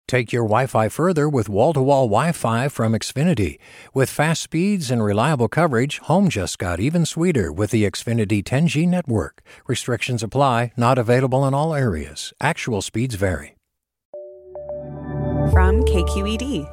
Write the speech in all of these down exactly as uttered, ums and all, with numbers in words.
Take your Wi-Fi further with wall-to-wall Wi-Fi from Xfinity. With fast speeds and reliable coverage, home just got even sweeter with the Xfinity ten G network. Restrictions apply, not available in all areas. Actual speeds vary. From K Q E D.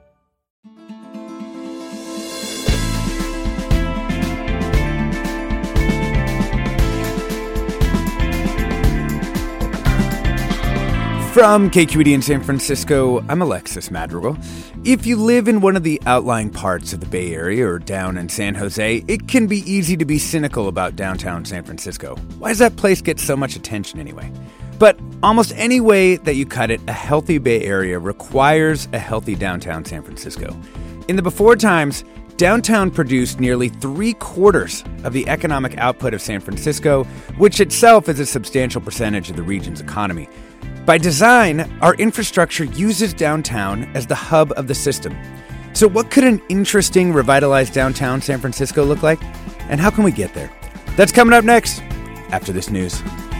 From K Q E D in San Francisco, I'm Alexis Madrigal. If you live in one of the outlying parts of the Bay Area or down in San Jose, it can be easy to be cynical about downtown San Francisco. Why does that place get so much attention anyway? But almost any way that you cut it, a healthy Bay Area requires a healthy downtown San Francisco. In the before times, downtown produced nearly three quarters of the economic output of San Francisco, which itself is a substantial percentage of the region's economy. By design, our infrastructure uses downtown as the hub of the system. So what could an interesting, revitalized downtown San Francisco look like? And how can we get there? That's coming up next, after this news.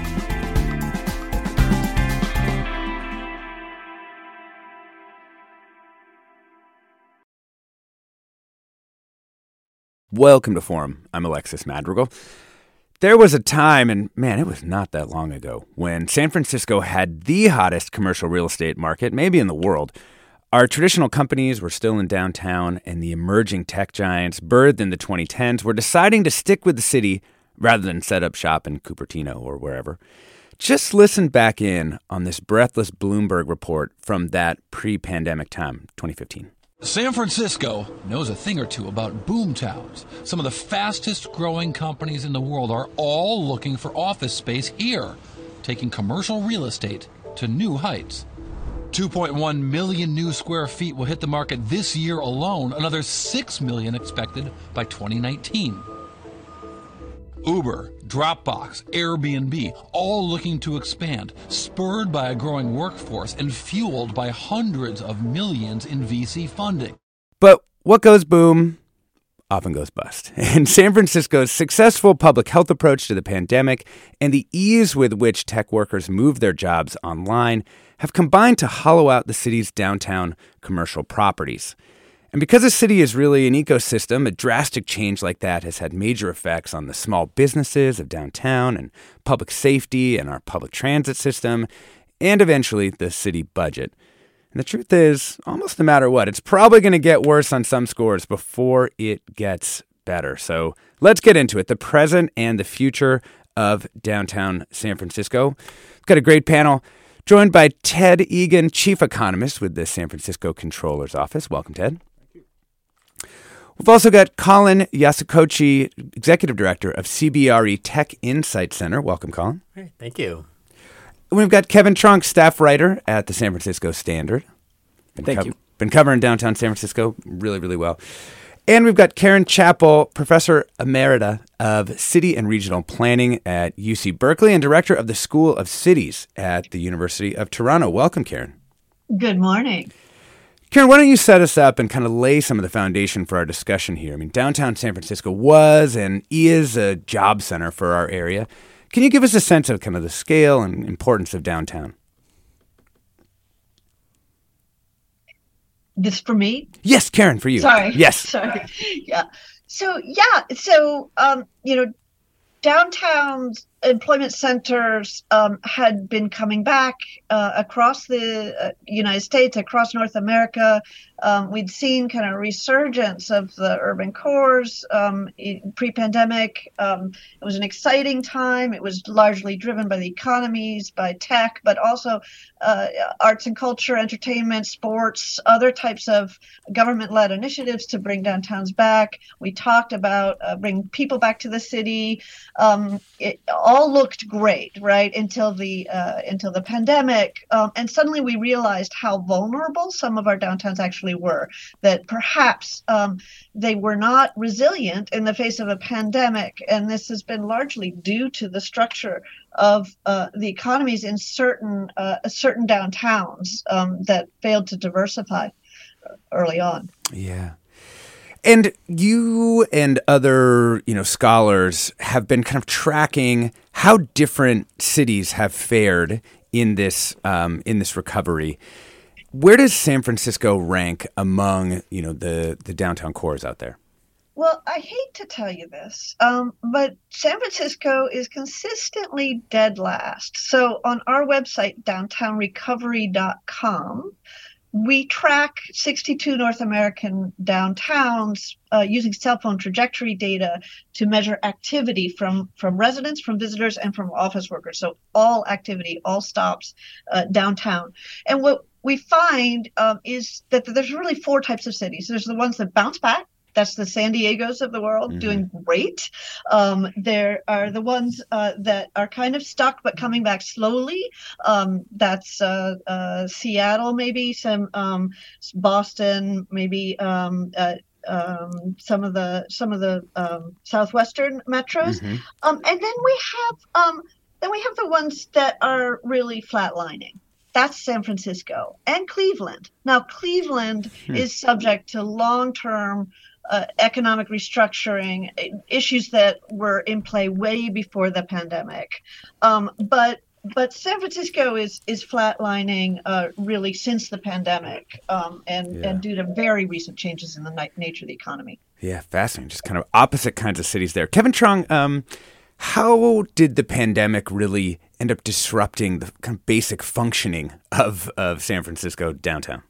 Welcome to Forum. I'm Alexis Madrigal. There was a time, and man, it was not that long ago, when San Francisco had the hottest commercial real estate market, maybe in the world. Our traditional companies were still in downtown, and the emerging tech giants, birthed in the twenty tens, were deciding to stick with the city rather than set up shop in Cupertino or wherever. Just listen back in on this breathless Bloomberg report from that pre-pandemic time, twenty fifteen. San Francisco knows a thing or two about boom towns. Some of the fastest growing companies in the world are all looking for office space here, taking commercial real estate to new heights. two point one million new square feet will hit the market this year alone, another six million expected by twenty nineteen. Uber, Dropbox, Airbnb, all looking to expand, spurred by a growing workforce and fueled by hundreds of millions in V C funding. But what goes boom often goes bust. And San Francisco's successful public health approach to the pandemic and the ease with which tech workers move their jobs online have combined to hollow out the city's downtown commercial properties. And because the city is really an ecosystem, a drastic change like that has had major effects on the small businesses of downtown and public safety and our public transit system, and eventually the city budget. And the truth is, almost no matter what, it's probably going to get worse on some scores before it gets better. So let's get into it. The present and the future of downtown San Francisco. We've got a great panel joined by Ted Egan, chief economist with the San Francisco Comptroller's Office. Welcome, Ted. We've also got Colin Yasukochi, Executive Director of C B R E Tech Insight Center. Welcome, Colin. Hey, thank you. We've got Kevin Trunk, staff writer at the San Francisco Standard. Been thank co- you. Been covering downtown San Francisco really, really well. And we've got Karen Chappell, Professor Emerita of City and Regional Planning at U C Berkeley and Director of the School of Cities at the University of Toronto. Welcome, Karen. Good morning. Karen, why don't you set us up and kind of lay some of the foundation for our discussion here? I mean, downtown San Francisco was and is a job center for our area. Can you give us a sense of kind of the scale and importance of downtown? This for me? Yes, Karen, for you. Sorry. Yes. Sorry. Yeah. So, yeah. So, um, you know, downtown employment centers um, had been coming back uh, across the uh, United States, across North America. Um, we'd seen kind of resurgence of the urban cores um, pre-pandemic. Um, it was an exciting time. It was largely driven by the economies, by tech, but also uh, arts and culture, entertainment, sports, other types of government-led initiatives to bring downtowns back. We talked about uh, bring people back to the city. Um, it all looked great, right, until the uh, until the pandemic, um, and suddenly we realized how vulnerable some of our downtowns actually were. That perhaps um, they were not resilient in the face of a pandemic, and this has been largely due to the structure of uh, the economies in certain uh, certain downtowns um, that failed to diversify early on. Yeah. And you and other, you know, scholars have been kind of tracking how different cities have fared in this um, in this recovery. where does San Francisco rank among, you know, the, the downtown cores out there? Well, I hate to tell you this, um, but San Francisco is consistently dead last. So on our website, downtown recovery dot com, we track sixty-two North American downtowns uh, using cell phone trajectory data to measure activity from, from residents, from visitors, and from office workers. So all activity, all stops uh, downtown. And what we find um, is that there's really four types of cities. There's the ones that bounce back. That's the San Diegos of the world, mm-hmm. doing great. Um, there are the ones uh, that are kind of stuck but coming back slowly. Um, that's uh, uh, Seattle, maybe some um, Boston, maybe um, uh, um, some of the some of the um, southwestern metros, mm-hmm. um, and then we have um, then we have the ones that are really flatlining. That's San Francisco and Cleveland. Now, Cleveland hmm. is subject to long-term uh, economic restructuring, issues that were in play way before the pandemic. Um, but but San Francisco is is flatlining uh, really since the pandemic, um, and, yeah. and due to very recent changes in the ni- nature of the economy. Yeah, fascinating. Just kind of opposite kinds of cities there. Kevin Truong, um, how did the pandemic really end up disrupting the kind of basic functioning of, of San Francisco downtown?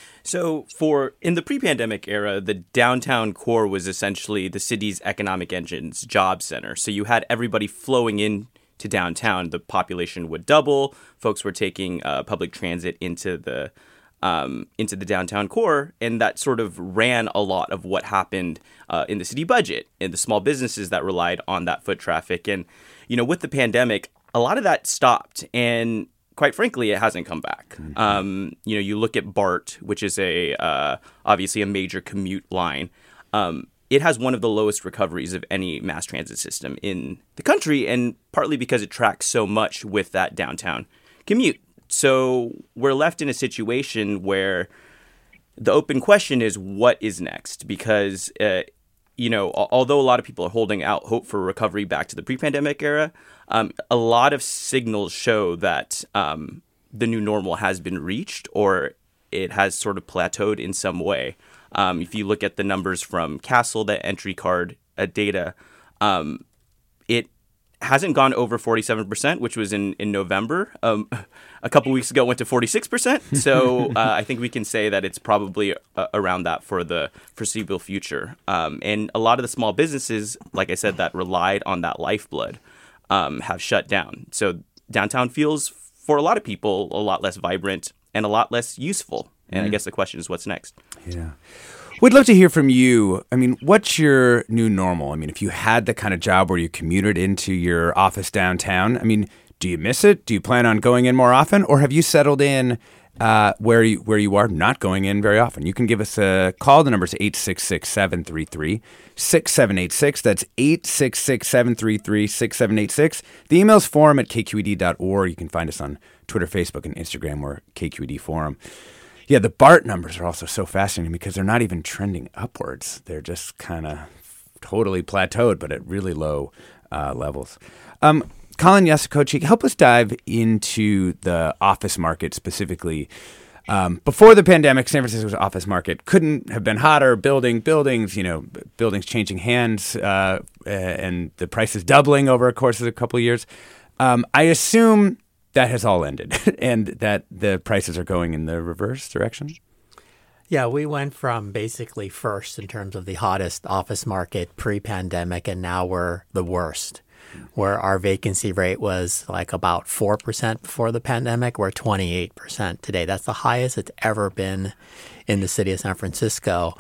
So for in the pre-pandemic era, the downtown core was essentially the city's economic engine's job center. So you had everybody flowing in to downtown. The population would double. Folks were taking uh, public transit into the um, into the downtown core, and that sort of ran a lot of what happened uh, in the city budget and the small businesses that relied on that foot traffic. And you know, with the pandemic, a lot of that stopped, and quite frankly, it hasn't come back. Mm-hmm. Um, you know, you look at BART, which is a uh, obviously a major commute line. Um, it has one of the lowest recoveries of any mass transit system in the country, and partly because it tracks so much with that downtown commute. So we're left in a situation where the open question is, what is next? Because uh, you know, although a lot of people are holding out hope for recovery back to the pre-pandemic era, um, a lot of signals show that um, the new normal has been reached, or it has sort of plateaued in some way. Um, if you look at the numbers from Castle, that entry card uh, data, um, it hasn't gone over forty-seven percent, which was in, in November. Um, a couple weeks ago, it went to forty-six percent. So uh, I think we can say that it's probably uh, around that for the foreseeable future. Um, and a lot of the small businesses, like I said, that relied on that lifeblood um, have shut down. So downtown feels, for a lot of people, a lot less vibrant and a lot less useful. And mm. I guess the question is, what's next? Yeah. We'd love to hear from you. I mean, what's your new normal? I mean, if you had the kind of job where you commuted into your office downtown, I mean, do you miss it? Do you plan on going in more often? Or have you settled in uh, where you where you are not going in very often? You can give us a call. The number is eight six six, seven three three, six seven eight six. That's eight six six, seven three three, six seven eight six. The email's forum at k q e d dot org. You can find us on Twitter, Facebook, and Instagram. We're K Q E D Forum. Yeah, the BART numbers are also so fascinating because they're not even trending upwards. They're just kind of totally plateaued, but at really low uh, levels. Um, Colin Yasukochi, help us dive into the office market specifically. Um, before the pandemic, San Francisco's office market couldn't have been hotter. Building, buildings, you know, buildings changing hands, uh, and the prices doubling over a course of a couple of years. Um, I assume that has all ended and that the prices are going in the reverse direction? Yeah, we went from basically first in terms of the hottest office market pre-pandemic, and now we're the worst, where our vacancy rate was like about four percent before the pandemic. We're twenty-eight percent today. That's the highest it's ever been in the city of San Francisco.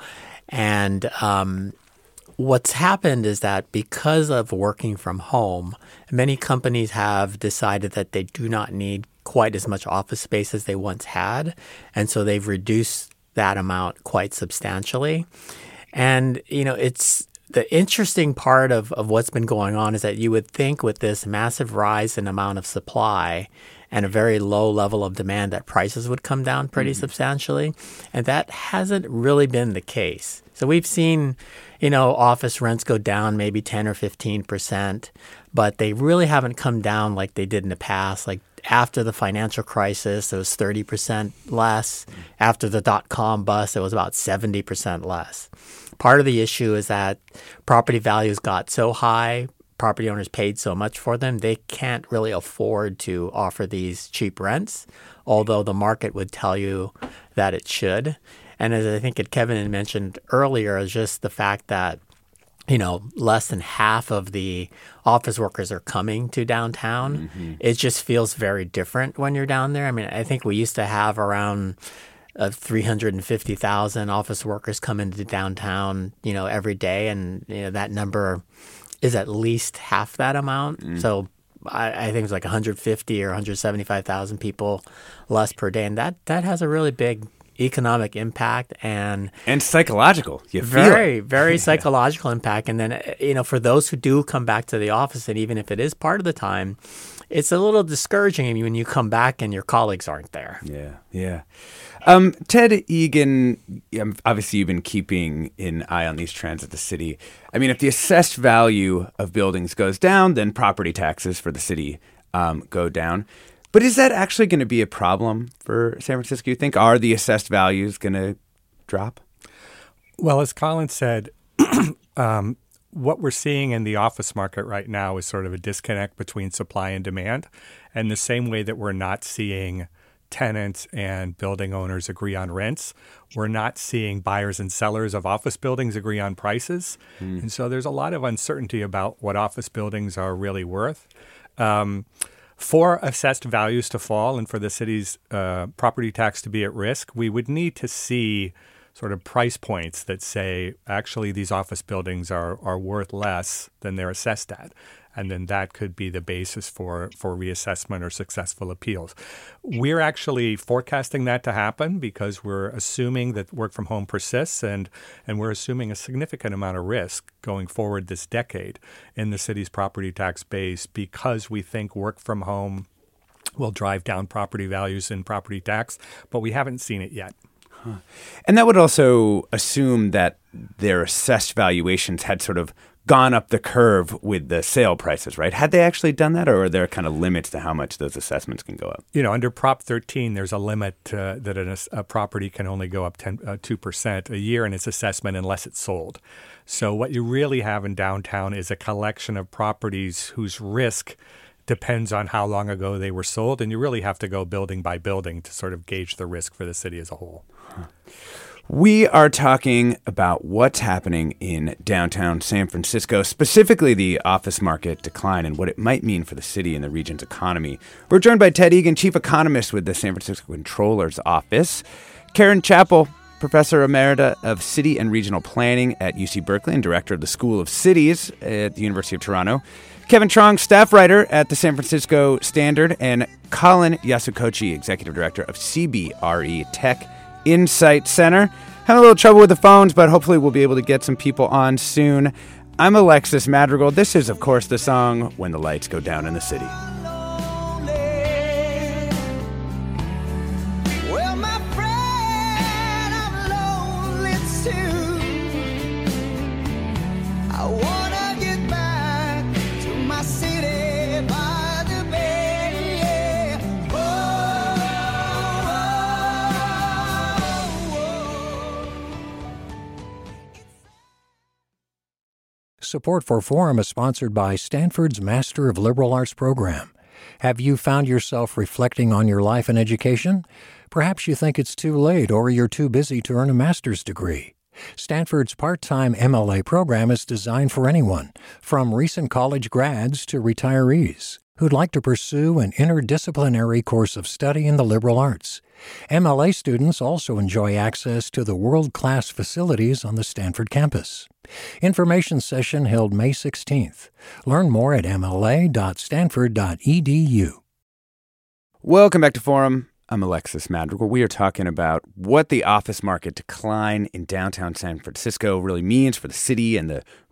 And um, what's happened is that because of working from home, many companies have decided that they do not need quite as much office space as they once had. And so they've reduced that amount quite substantially. And, you know, it's the interesting part of, of what's been going on is that you would think with this massive rise in amount of supply and a very low level of demand, that prices would come down pretty mm-hmm. substantially. And that hasn't really been the case. So we've seen, you know, office rents go down maybe ten or fifteen percent, but they really haven't come down like they did in the past. Like after the financial crisis, it was thirty percent less. After the dot-com bust, it was about seventy percent less. Part of the issue is that property values got so high, property owners paid so much for them, they can't really afford to offer these cheap rents, although the market would tell you that it should. And as I think Kevin had mentioned earlier, is just the fact that, you know, less than half of the office workers are coming to downtown. Mm-hmm. It just feels very different when you're down there. I mean, I think we used to have around uh, three hundred fifty thousand office workers come into downtown, you know, every day. And, you know, that number is at least half that amount. Mm. So I, I think it's like one hundred fifty or one hundred seventy-five thousand people less per day. And that, that has a really big economic impact and and psychological. You very, feel it. very psychological impact. And then, you know, for those who do come back to the office, and even if it is part of the time, it's a little discouraging when you come back and your colleagues aren't there. Yeah, yeah. Um, Ted Egan, obviously you've been keeping an eye on these trends at the city. I mean, if the assessed value of buildings goes down, then property taxes for the city um, go down. But is that actually going to be a problem for San Francisco, you think? Are the assessed values going to drop? Well, as Colin said, um, what we're seeing in the office market right now is sort of a disconnect between supply and demand. And the same way that we're not seeing tenants and building owners agree on rents, we're not seeing buyers and sellers of office buildings agree on prices. Mm. And so there's a lot of uncertainty about what office buildings are really worth. Um, For assessed values to fall and for the city's uh, property tax to be at risk, we would need to see sort of price points that say, actually, these office buildings are, are worth less than they're assessed at. And then that could be the basis for, for reassessment or successful appeals. We're actually forecasting that to happen because we're assuming that work from home persists, and, and we're assuming a significant amount of risk going forward this decade in the city's property tax base because we think work from home will drive down property values and property tax, but we haven't seen it yet. Huh. And that would also assume that their assessed valuations had sort of gone up the curve with the sale prices, right? Had they actually done that, or are there kind of limits to how much those assessments can go up? You know, under Prop thirteen, there's a limit uh, that an, a property can only go up ten, uh, two percent a year in its assessment unless it's sold. So what you really have in downtown is a collection of properties whose risk depends on how long ago they were sold, and you really have to go building by building to sort of gauge the risk for the city as a whole. Huh. We are talking about what's happening in downtown San Francisco, specifically the office market decline and what it might mean for the city and the region's economy. We're joined by Ted Egan, chief economist with the San Francisco Comptroller's Office, Karen Chappell, professor emerita of city and regional planning at U C Berkeley and director of the School of Cities at the University of Toronto, Kevin Trong, staff writer at the San Francisco Standard, and Colin Yasukochi, executive director of C B R E Tech Insight Center. Having a little trouble with the phones, but hopefully we'll be able to get some people on soon. I'm Alexis Madrigal. This is, of course, the song When the Lights Go Down in the City. Support for Forum is sponsored by Stanford's Master of Liberal Arts program. Have you found yourself reflecting on your life and education? Perhaps you think it's too late or you're too busy to earn a master's degree. Stanford's part-time M L A program is designed for anyone, from recent college grads to retirees, who'd like to pursue an interdisciplinary course of study in the liberal arts. M L A students also enjoy access to the world-class facilities on the Stanford campus. Information session held May sixteenth. Learn more at m l a dot stanford dot e d u. Welcome back to Forum. I'm Alexis Madrigal. We are talking about what the office market decline in downtown San Francisco really means for the city and the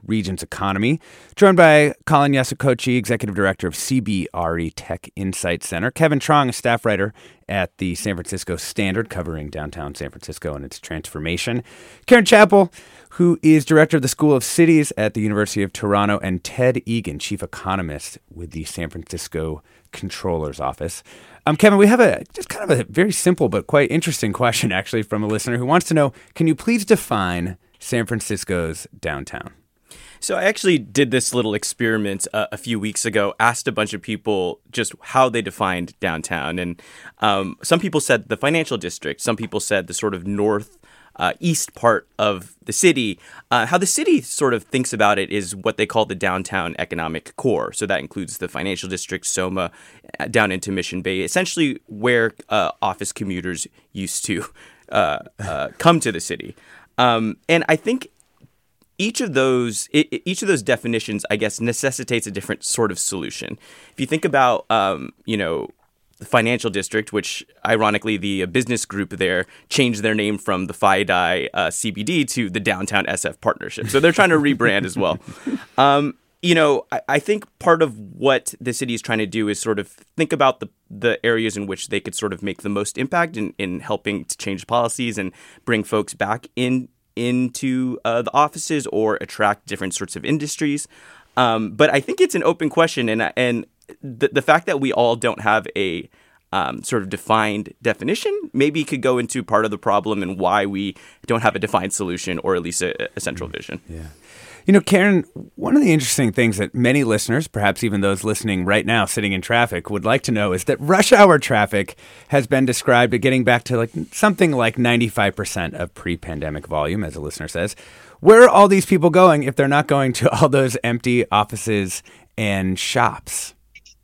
region's economy. Joined by Colin Yasukochi, Executive Director of C B R E Tech Insight Center. Kevin Trong, a staff writer at the San Francisco Standard, covering downtown San Francisco and its transformation. Karen Chappell, who is Director of the School of Cities at the University of Toronto, and Ted Egan, Chief Economist with the San Francisco Comptroller's Office. Um, Kevin, we have a just kind of a very simple but quite interesting question, actually, from a listener who wants to know, can you please define San Francisco's downtown? So I actually did this little experiment uh, a few weeks ago, asked a bunch of people just how they defined downtown. And um, some people said the financial district. Some people said the sort of north uh, east part of the city. Uh, how the city sort of thinks about it is what they call the downtown economic core. So that includes the financial district, SoMa, down into Mission Bay, essentially where uh, office commuters used to uh, uh, come to the city. Um, and I think Each of those, each of those definitions, I guess, necessitates a different sort of solution. If you think about, um, you know, the financial district, which ironically the business group there changed their name from the FiDi uh, C B D to the Downtown S F Partnership. So they're trying to rebrand as well. Um, you know, I, I think part of what the city is trying to do is sort of think about the the areas in which they could sort of make the most impact in, in helping to change policies and bring folks back in. into uh, the offices or attract different sorts of industries. Um, but I think it's an open question. And and the, the fact that we all don't have a um, sort of defined definition maybe could go into part of the problem and why we don't have a defined solution or at least a, a central vision. Yeah. You know, Karen, one of the interesting things that many listeners, perhaps even those listening right now sitting in traffic, would like to know is that rush hour traffic has been described as getting back to like something like ninety-five percent of pre-pandemic volume, as a listener says. Where are all these people going if they're not going to all those empty offices and shops?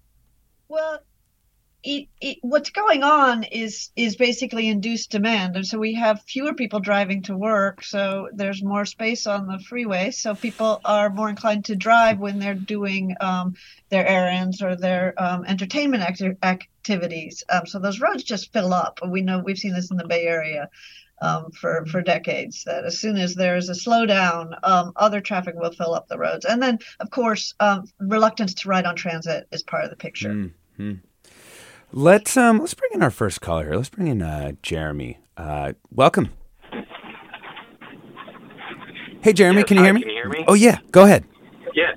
Well, It, it, what's going on is is basically induced demand, and so we have fewer people driving to work, so there's more space on the freeway, so people are more inclined to drive when they're doing um, their errands or their um, entertainment acti- activities. Um, so those roads just fill up. We know we've seen this in the Bay Area um, for for decades. That as soon as there's a slowdown, um, other traffic will fill up the roads, and then of course um, reluctance to ride on transit is part of the picture. Mm-hmm. Let's um let's bring in our first caller here. Let's bring in uh, Jeremy. Uh, welcome. Hey, Jeremy, yes, can you hi, hear me? Can you hear me? Oh yeah, go ahead. Yes.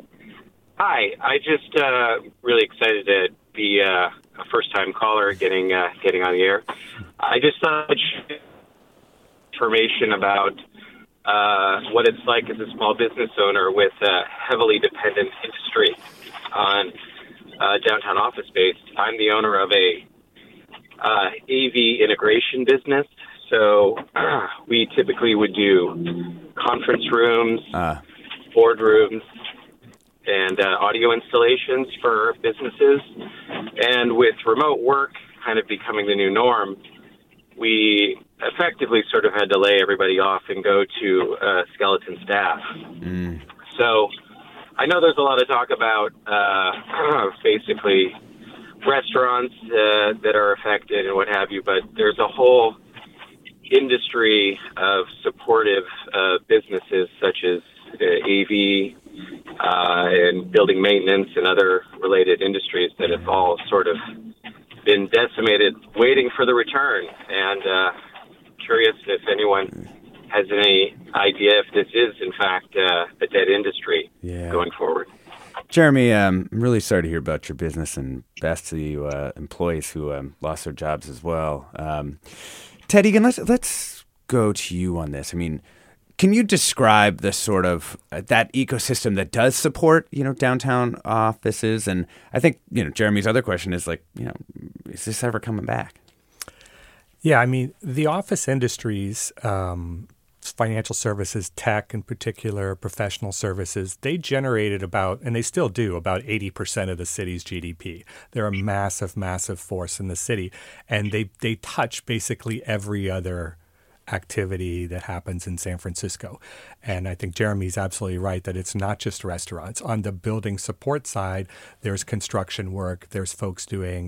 Hi, I just uh, really excited to be uh, a first-time caller getting uh, getting on the air. I just thought I'd share information about uh, what it's like as a small business owner with a heavily dependent industry on Uh, downtown office space. I'm the owner of a uh, A V integration business, so uh, we typically would do conference rooms, uh. boardrooms, and uh, audio installations for businesses. And with remote work kind of becoming the new norm, we effectively sort of had to lay everybody off and go to uh, skeleton staff. Mm. So I know there's a lot of talk about uh, basically restaurants uh, that are affected and what have you, but there's a whole industry of supportive uh, businesses such as uh, A V uh, and building maintenance and other related industries that have all sort of been decimated, waiting for the return. And uh, curious if anyone has any idea if this is, in fact, uh, a dead industry yeah. going forward. Jeremy, um, I'm really sorry to hear about your business, and best to you uh, employees who um, lost their jobs as well. Um, Ted Egan, let's, let's go to you on this. I mean, can you describe the sort of uh, that ecosystem that does support, you know, downtown offices? And I think, you know, Jeremy's other question is like, you know, is this ever coming back? Yeah, I mean, the office industries, um, financial services, tech in particular, professional services, they generated about, and they still do, about eighty percent of the city's G D P. They're a massive, massive force in the city. And they, they touch basically every other activity that happens in San Francisco. And I think Jeremy's absolutely right that it's not just restaurants. On the building support side, there's construction work, there's folks doing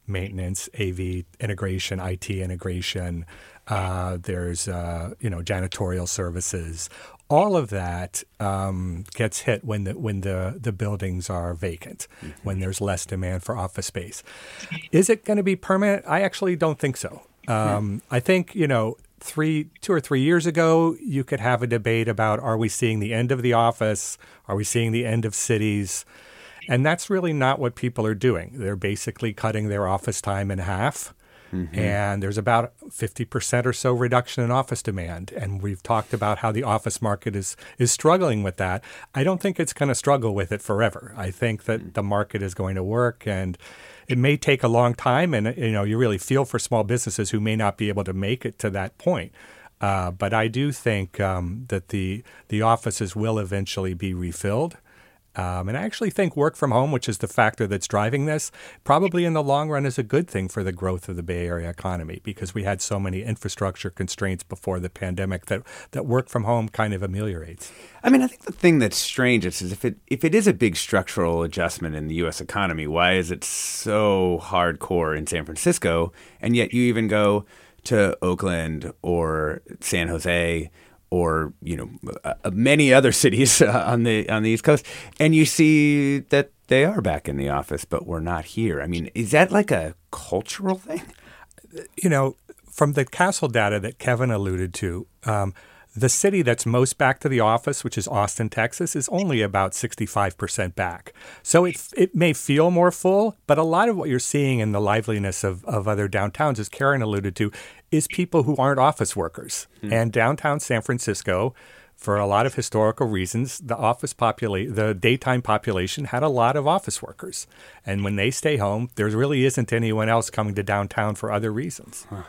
maintenance, A V integration, I T integration. Uh, there's, uh, you know, janitorial services. All of that um, gets hit when the when the, the buildings are vacant, mm-hmm. when there's less demand for office space. Is it going to be permanent? I actually don't think so. Um, I think, you know, three, two or three years ago, you could have a debate about, are we seeing the end of the office? Are we seeing the end of cities? And that's really not what people are doing. They're basically cutting their office time in half. Mm-hmm. And there's about fifty percent or so reduction in office demand. And we've talked about how the office market is is struggling with that. I don't think it's going to struggle with it forever. I think that the market is going to work, and it may take a long time. And, you know, you really feel for small businesses who may not be able to make it to that point. Uh, but I do think um, that the the offices will eventually be refilled. Um, and I actually think work from home, which is the factor that's driving this, probably in the long run is a good thing for the growth of the Bay Area economy, because we had so many infrastructure constraints before the pandemic that, that work from home kind of ameliorates. I mean, I think the thing that's strange is, is if it if it is a big structural adjustment in the U S economy, why is it so hardcore in San Francisco? And yet you even go to Oakland or San Jose or, you know, uh, many other cities uh, on the on the East Coast, and you see that they are back in the office, but we're not here. I mean, is that like a cultural thing? You know, from the Kastle data that Kevin alluded to, um, the city that's most back to the office, which is Austin, Texas, is only about sixty-five percent back. So it it may feel more full, but a lot of what you're seeing in the liveliness of, of other downtowns, as Karen alluded to, is people who aren't office workers. Mm. And downtown San Francisco, for a lot of historical reasons, the office popula- the daytime population had a lot of office workers. And when they stay home, there really isn't anyone else coming to downtown for other reasons. Huh.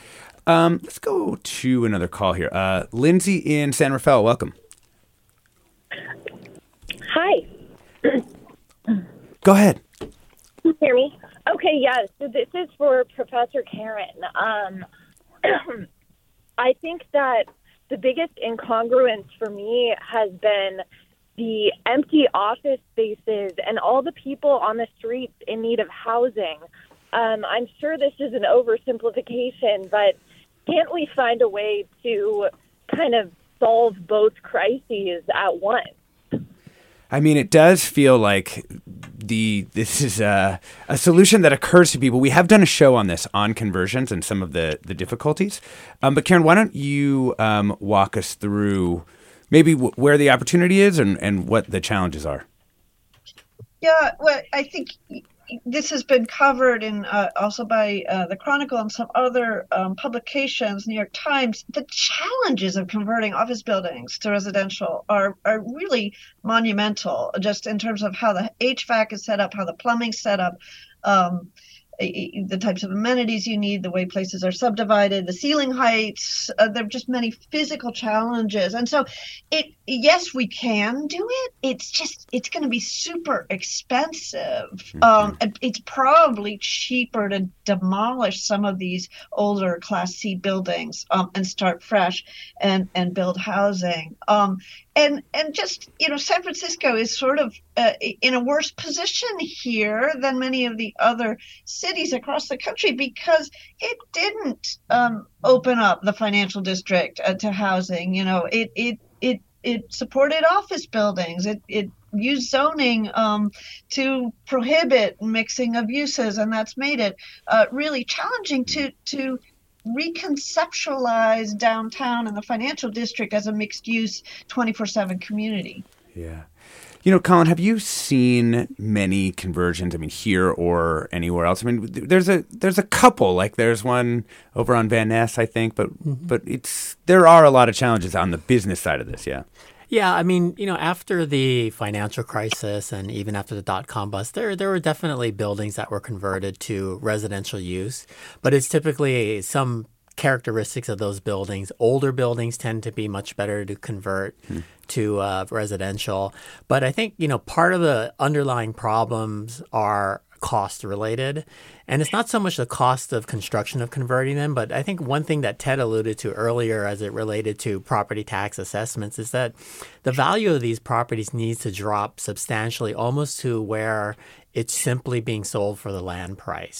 Um, let's go to another call here. Uh, Lindsay in San Rafael, welcome. Hi. Go ahead. Can you hear me? Okay, yes. So this is for Professor Karen. Um, I think that the biggest incongruence for me has been the empty office spaces and all the people on the streets in need of housing. Um, I'm sure this is an oversimplification, but can't we find a way to kind of solve both crises at once? I mean, it does feel like the this is a, a solution that occurs to people. We have done a show on this, on conversions and some of the, the difficulties. Um, but Karen, why don't you um, walk us through maybe w- where the opportunity is and, and what the challenges are? Yeah, well, I think this has been covered in uh, also by uh, the Chronicle and some other um, publications, New York Times. The challenges of converting office buildings to residential are, are really monumental, just in terms of how the H V A C is set up, how the plumbing's set up, um, the types of amenities you need, the way places are subdivided, the ceiling heights. Uh, there are just many physical challenges. And so it, yes, we can do it. It's just, it's going to be super expensive. Mm-hmm. Um, it's probably cheaper to demolish some of these older Class C buildings um, and start fresh and, and build housing. Um, and, and just, you know, San Francisco is sort of uh, in a worse position here than many of the other cities across the country because it didn't um, open up the financial district uh, to housing. You know, it, it, it, it supported office buildings. It, it used zoning um, to prohibit mixing of uses, and that's made it uh, really challenging to to reconceptualize downtown and the financial district as a mixed-use twenty-four seven community. Yeah. You know, Colin, have you seen many conversions? I mean, here or anywhere else? I mean, there's a there's a couple. Like there's one over on Van Ness, I think, but mm-hmm. but it's there are a lot of challenges on the business side of this. Yeah. Yeah, I mean, you know, after the financial crisis and even after the dot-com bust, there there were definitely buildings that were converted to residential use, but it's typically some characteristics of those buildings. Older buildings tend to be much better to convert hmm. to uh, residential. But I think, you know, part of the underlying problems are cost related. And it's not so much the cost of construction of converting them, but I think one thing that Ted alluded to earlier as it related to property tax assessments is that the value of these properties needs to drop substantially, almost to where it's simply being sold for the land price.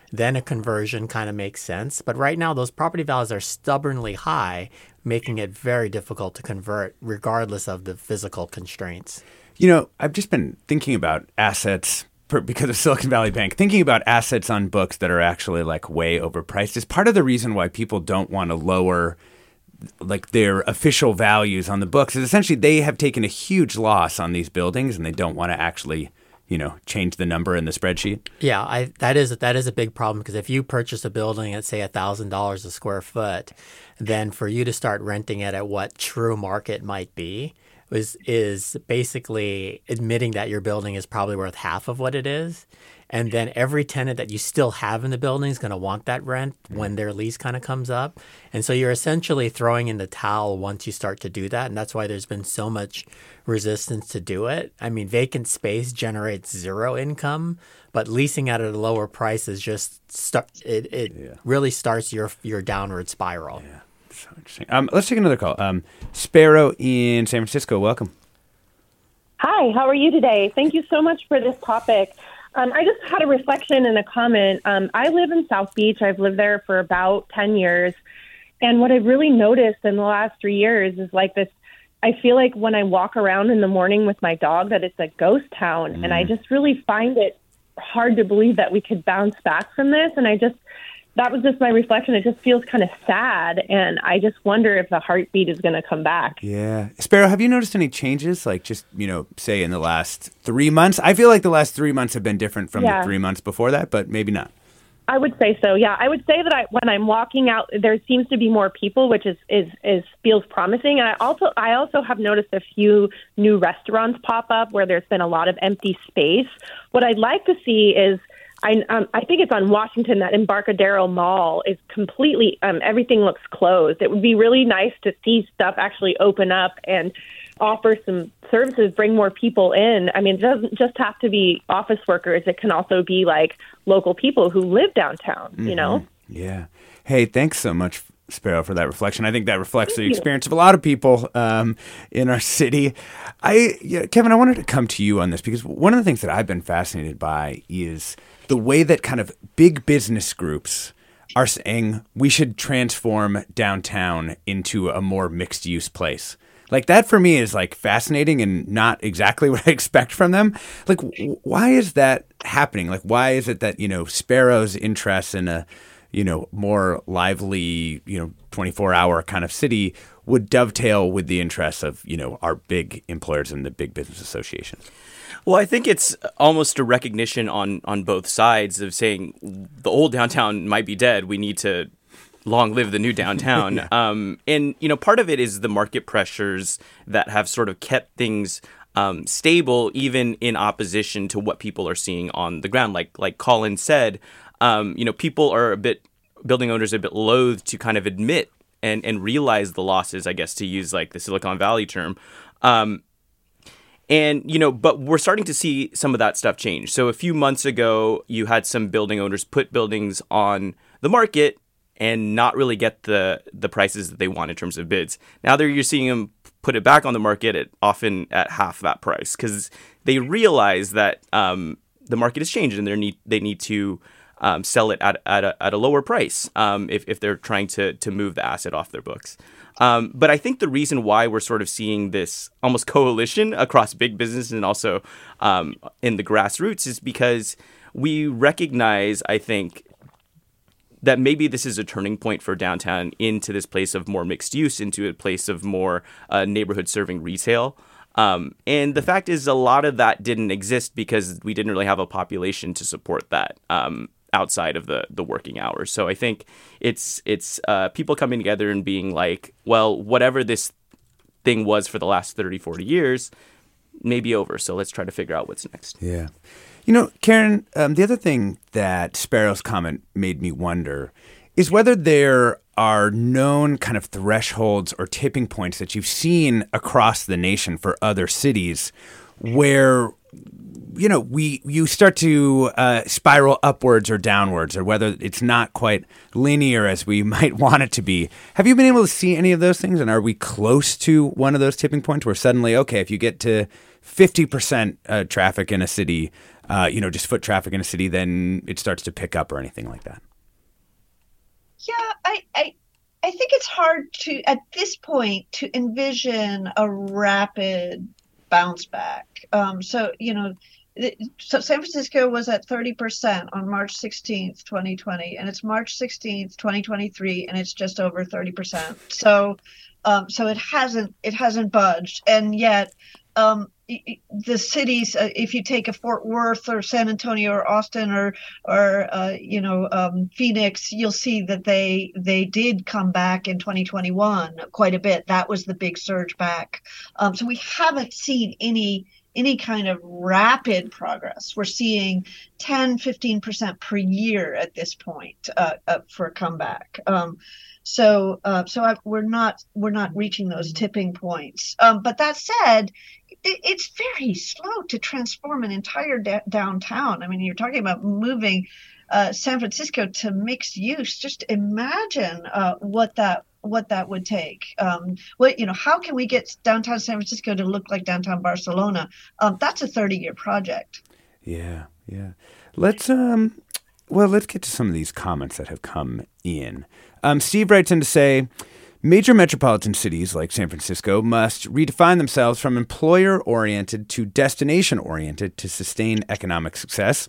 then a conversion kind of makes sense. But right now, those property values are stubbornly high, making it very difficult to convert regardless of the physical constraints. You know, I've just been thinking about assets per, because of Silicon Valley Bank, thinking about assets on books that are actually like way overpriced is part of the reason why people don't want to lower like their official values on the books. Is essentially they have taken a huge loss on these buildings and they don't want to actually, you know, change the number in the spreadsheet. Yeah, I, that is that is a big problem because if you purchase a building at say one thousand dollars a square foot, then for you to start renting it at what true market might be is is basically admitting that your building is probably worth half of what it is. And then every tenant that you still have in the building is going to want that rent when their lease kind of comes up. And so you're essentially throwing in the towel once you start to do that. And that's why there's been so much resistance to do it. I mean, vacant space generates zero income, but leasing at a lower price is just start, it, it yeah. really starts your your downward spiral. Yeah. So interesting. Um, let's take another call. Um, Sparrow in San Francisco, welcome. Hi, how are you today? Thank you so much for this topic. Um, I just had a reflection and a comment. Um, I live in South Beach. I've lived there for about ten years. And what I've really noticed in the last three years is like this, I feel like when I walk around in the morning with my dog that it's a ghost town. Mm. And I just really find it hard to believe that we could bounce back from this. And I just, that was just my reflection. It just feels kind of sad. And I just wonder if the heartbeat is going to come back. Yeah. Sparrow, have you noticed any changes? Like just, you know, say in the last three months? I feel like the last three months have been different from yeah. the three months before that, but maybe not. I would say so. Yeah. I would say that I, when I'm walking out, there seems to be more people, which is, is, is feels promising. And I also, I also have noticed a few new restaurants pop up where there's been a lot of empty space. What I'd like to see is, I, um, I think it's on Washington, that Embarcadero Mall is completely, um, everything looks closed. It would be really nice to see stuff actually open up and offer some services, bring more people in. I mean, it doesn't just have to be office workers. It can also be like local people who live downtown, mm-hmm. you know? Yeah. Hey, thanks so much, Sparrow, for that reflection. I think that reflects Thank the experience you. of a lot of people um, in our city. I, yeah, Kevin, I wanted to come to you on this because one of the things that I've been fascinated by is the way that kind of big business groups are saying we should transform downtown into a more mixed-use place. Like that for me is like fascinating and not exactly what I expect from them. Like, w- why is that happening? Like, why is it that, you know, Sparrow's interest in a, you know, more lively, you know, twenty-four hour kind of city would dovetail with the interests of, you know, our big employers and the big business associations? Well, I think it's almost a recognition on, on both sides of saying the old downtown might be dead. We need to long live the new downtown. yeah. um, and, you know, part of it is the market pressures that have sort of kept things um, stable, even in opposition to what people are seeing on the ground. Like like Colin said, um, you know, people are a bit, building owners are a bit loath to kind of admit and, and realize the losses, I guess, to use like the Silicon Valley term. Um And, you know, but we're starting to see some of that stuff change. So a few months ago, you had some building owners put buildings on the market and not really get the the prices that they want in terms of bids. Now they're, you're seeing them put it back on the market at often at half that price because they realize that um, the market has changed and they need they need to um, sell it at at a, at a lower price um, if if they're trying to to move the asset off their books. Um, but I think the reason why we're sort of seeing this almost coalition across big business and also um, in the grassroots is because we recognize, I think, that maybe this is a turning point for downtown into this place of more mixed use, into a place of more uh, neighborhood serving retail. Um, and the fact is a lot of that didn't exist because we didn't really have a population to support that. Um, outside of the, the working hours. So I think it's it's uh, people coming together and being like, well, whatever this thing was for the last thirty, forty years may be over. So let's try to figure out what's next. Yeah. You know, Karen, um, the other thing that Sparrow's comment made me wonder is whether there are known kind of thresholds or tipping points that you've seen across the nation for other cities where you know, we you start to uh, spiral upwards or downwards, or whether it's not quite linear as we might want it to be. Have you been able to see any of those things? And are we close to one of those tipping points where suddenly, okay, if you get to fifty percent uh, traffic in a city, uh, you know, just foot traffic in a city, then it starts to pick up or anything like that? Yeah, I, I, I think it's hard to, at this point, to envision a rapid bounce back. Um, so, you know, so San Francisco was at thirty percent on March sixteenth, twenty twenty, and it's March sixteenth, twenty twenty-three, and it's just over thirty percent. So, um, so it hasn't, it hasn't budged. And yet, um, the cities, uh, if you take a Fort Worth or San Antonio or Austin or, or uh, you know, um, Phoenix, you'll see that they they did come back in twenty twenty-one quite a bit. That was the big surge back. Um, so we haven't seen any any kind of rapid progress. We're seeing ten, fifteen percent per year at this point uh, uh, for a comeback. Um, so uh, so I, we're not we're not reaching those tipping points. Um, but that said, it's very slow to transform an entire da- downtown. I mean, you're talking about moving uh, San Francisco to mixed use. Just imagine uh, what that what that would take. Um, what you know, how can we get downtown San Francisco to look like downtown Barcelona? Um, that's a thirty-year project. Yeah, yeah. Let's um, well, let's get to some of these comments that have come in. Um, Steve writes in to say, major metropolitan cities like San Francisco must redefine themselves from employer-oriented to destination-oriented to sustain economic success.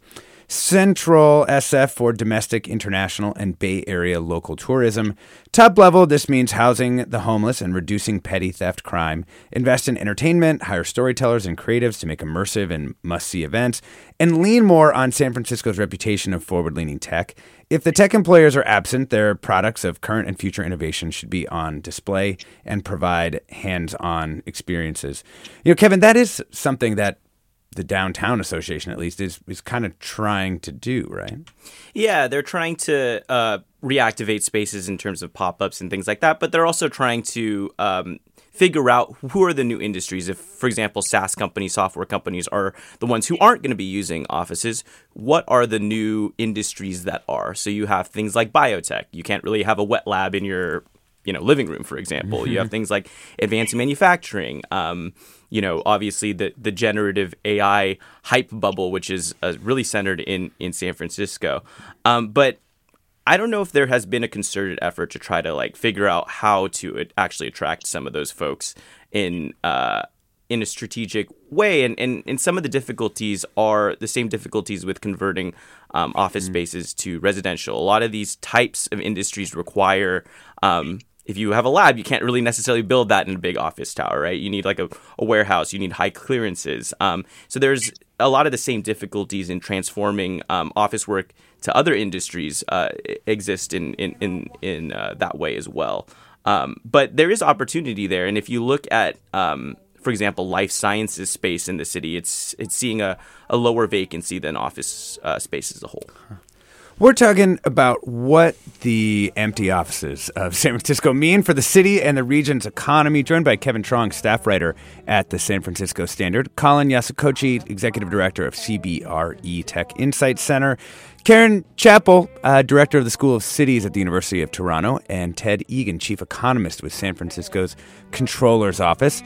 Central S F for domestic, international, and Bay Area local tourism. Top level, this means housing the homeless and reducing petty theft crime. Invest in entertainment, hire storytellers and creatives to make immersive and must-see events, and lean more on San Francisco's reputation of forward-leaning tech. If the tech employers are absent, their products of current and future innovation should be on display and provide hands-on experiences. You know, Kevin, that is something that the Downtown Association, at least, is is kind of trying to do, right? Yeah, they're trying to uh, reactivate spaces in terms of pop-ups and things like that, but they're also trying to um, figure out who are the new industries. If, for example, SaaS companies, software companies are the ones who aren't going to be using offices, what are the new industries that are? So you have things like biotech. You can't really have a wet lab in your you know, living room, for example. You have things like advanced manufacturing, um, you know, obviously the, the generative A I hype bubble, which is uh, really centered in, in San Francisco. Um, but I don't know if there has been a concerted effort to try to like figure out how to actually attract some of those folks in uh, in a strategic way. And, and, and some of the difficulties are the same difficulties with converting um, office mm-hmm. spaces to residential. A lot of these types of industries require um, if you have a lab, you can't really necessarily build that in a big office tower, right? You need like a, a warehouse. You need high clearances. Um, so there's a lot of the same difficulties in transforming um, office work to other industries uh, exist in in in, in uh, that way as well. Um, but there is opportunity there, and if you look at, um, for example, life sciences space in the city, it's it's seeing a, a lower vacancy than office uh, space as a whole. We're talking about what the empty offices of San Francisco mean for the city and the region's economy, joined by Kevin Trong, staff writer at the San Francisco Standard, Colin Yasukochi, executive director of C B R E Tech Insight Center, Karen Chappell, uh, director of the School of Cities at the University of Toronto, and Ted Egan, chief economist with San Francisco's Comptroller's Office.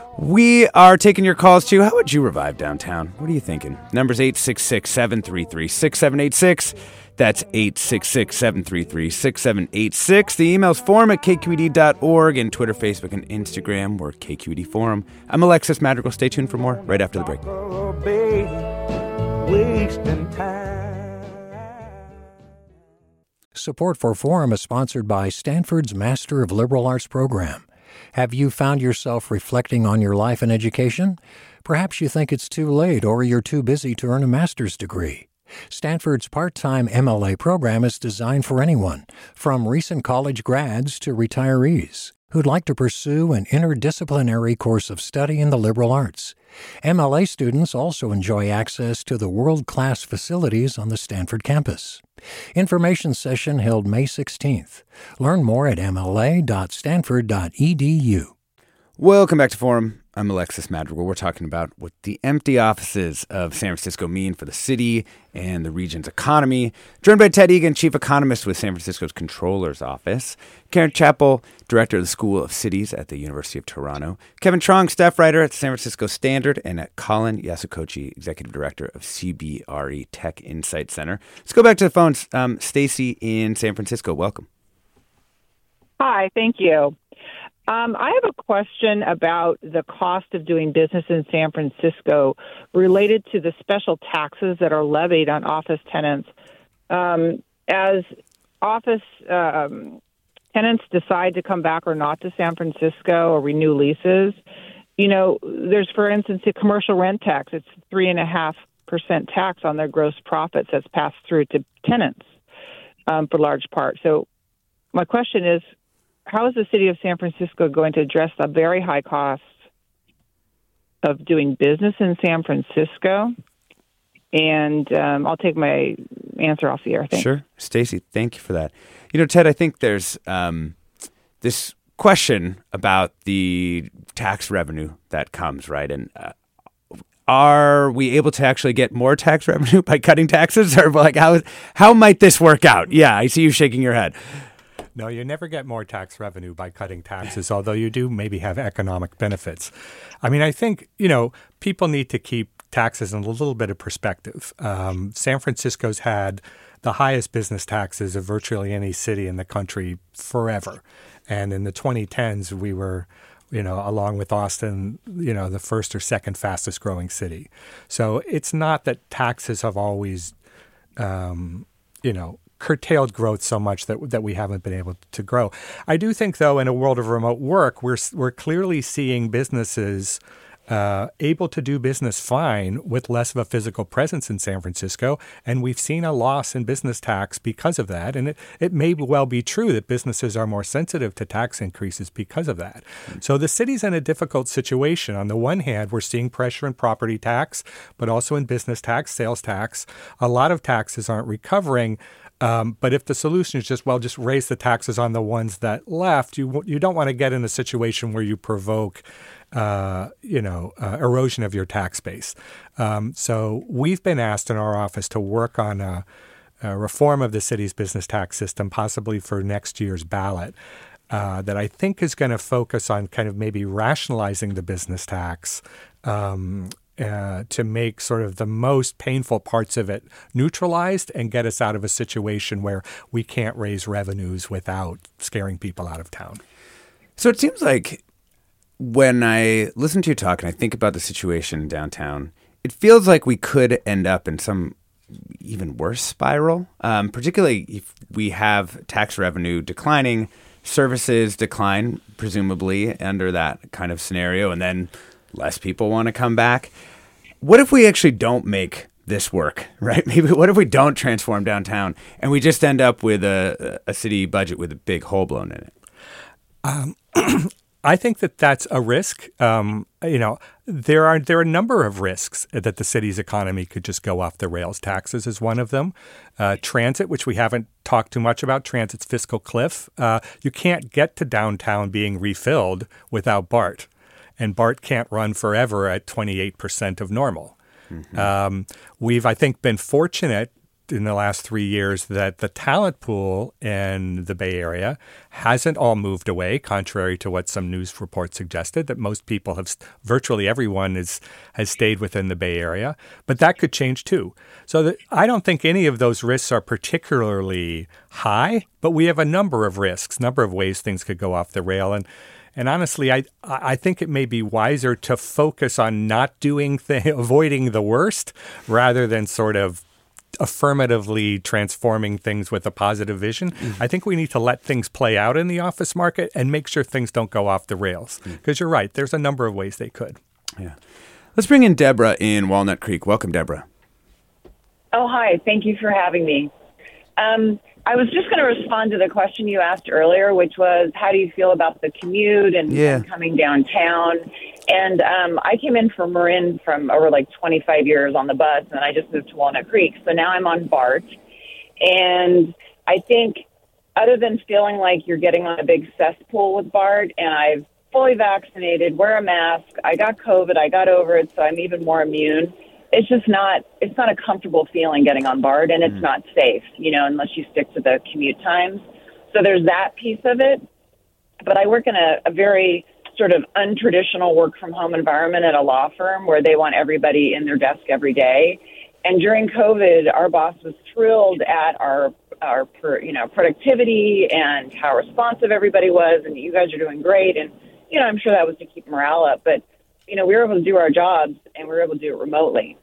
We are taking your calls, too. How would you revive downtown? What are you thinking? Number's eight six six, seven three three, six seven eight six. That's eight six six, seven three three, six seven eight six. The email's forum at k q e d dot org, and Twitter, Facebook, and Instagram, we're K Q E D Forum. I'm Alexis Madrigal. Stay tuned for more right after the break. Support for Forum is sponsored by Stanford's Master of Liberal Arts program. Have you found yourself reflecting on your life and education? Perhaps you think it's too late or you're too busy to earn a master's degree. Stanford's part-time M L A program is designed for anyone, from recent college grads to retirees, who'd like to pursue an interdisciplinary course of study in the liberal arts. M L A students also enjoy access to the world-class facilities on the Stanford campus. Information session held May sixteenth. Learn more at m l a dot stanford dot e d u. Welcome back to Forum. I'm Alexis Madrigal. We're talking about what the empty offices of San Francisco mean for the city and the region's economy. Joined by Ted Egan, chief economist with San Francisco's Comptroller's Office, Karen Chappell, director of the School of Cities at the University of Toronto, Kevin Trong, staff writer at the San Francisco Standard, and at Colin Yasukochi, executive director of C B R E Tech Insight Center. Let's go back to the phones. Um, Stacy in San Francisco, welcome. Hi, thank you. Um, I have a question about the cost of doing business in San Francisco related to the special taxes that are levied on office tenants. Um, as office um, tenants decide to come back or not to San Francisco or renew leases, you know, there's, for instance, a commercial rent tax. It's three and a half percent tax on their gross profits that's passed through to tenants um, for large part. So my question is, how is the city of San Francisco going to address the very high costs of doing business in San Francisco? And um, I'll take my answer off the air. Thanks. Sure. Stacy, thank you for that. You know, Ted, I think there's um, this question about the tax revenue that comes, right? And uh, are we able to actually get more tax revenue by cutting taxes? Or like, how how might this work out? Yeah, I see you shaking your head. No, you never get more tax revenue by cutting taxes, although you do maybe have economic benefits. I mean, I think, you know, people need to keep taxes in a little bit of perspective. Um, San Francisco's had the highest business taxes of virtually any city in the country forever. And in the twenty tens, we were, you know, along with Austin, you know, the first or second fastest growing city. So it's not that taxes have always, um, you know, curtailed growth so much that that we haven't been able to grow. I do think, though, in a world of remote work, we're we're clearly seeing businesses uh, able to do business fine with less of a physical presence in San Francisco, and we've seen a loss in business tax because of that. And it, it may well be true that businesses are more sensitive to tax increases because of that. Mm-hmm. So the city's in a difficult situation. On the one hand, we're seeing pressure in property tax, but also in business tax, sales tax. A lot of taxes aren't recovering. Um, but if the solution is just, well, just raise the taxes on the ones that left, you you don't want to get in a situation where you provoke, uh, you know, uh, erosion of your tax base. Um, so we've been asked in our office to work on a, a reform of the city's business tax system, possibly for next year's ballot, uh, that I think is going to focus on kind of maybe rationalizing the business tax, um Uh, to make sort of the most painful parts of it neutralized and get us out of a situation where we can't raise revenues without scaring people out of town. So it seems like when I listen to you talk and I think about the situation downtown, it feels like we could end up in some even worse spiral, um, particularly if we have tax revenue declining, services decline, presumably under that kind of scenario, and then less people want to come back. What if we actually don't make this work, right? Maybe what if we don't transform downtown and we just end up with a, a city budget with a big hole blown in it? Um, I think that that's a risk. Um, you know, there are there are a number of risks that the city's economy could just go off the rails. Taxes is one of them. Uh, transit, which we haven't talked too much about, transit's fiscal cliff. Uh, you can't get to downtown being refilled without BART. And BART can't run forever at twenty-eight percent of normal. Mm-hmm. Um, we've, I think, been fortunate in the last three years that the talent pool in the Bay Area hasn't all moved away, contrary to what some news reports suggested, that most people have, virtually everyone is, has stayed within the Bay Area. But that could change too. So that, I don't think any of those risks are particularly high, but we have a number of risks, number of ways things could go off the rail. And And honestly, I I think it may be wiser to focus on not doing th- avoiding the worst rather than sort of affirmatively transforming things with a positive vision. Mm-hmm. I think we need to let things play out in the office market and make sure things don't go off the rails. Because mm-hmm. you're right, there's a number of ways they could. Yeah. Let's bring in Deborah in Walnut Creek. Welcome, Deborah. Oh, hi. Thank you for having me. Um, I was just going to respond to the question you asked earlier, which was, how do you feel about the commute and, yeah. and coming downtown? And um, I came in from Marin from over like twenty-five years on the bus, and I just moved to Walnut Creek. So now I'm on BART. And I think other than feeling like you're getting on a big cesspool with BART, and I've fully vaccinated, wear a mask. I got COVID. I got over it, so I'm even more immune. It's just not, it's not a comfortable feeling getting on BART, and it's mm. not safe, you know, unless you stick to the commute times. So there's that piece of it. But I work in a, a very sort of untraditional work from home environment at a law firm where they want everybody in their desk every day. And during COVID, our boss was thrilled at our, our per, you know, productivity and how responsive everybody was. And you guys are doing great. And, you know, I'm sure that was to keep morale up. But, you know, we were able to do our jobs and we were able to do it remotely.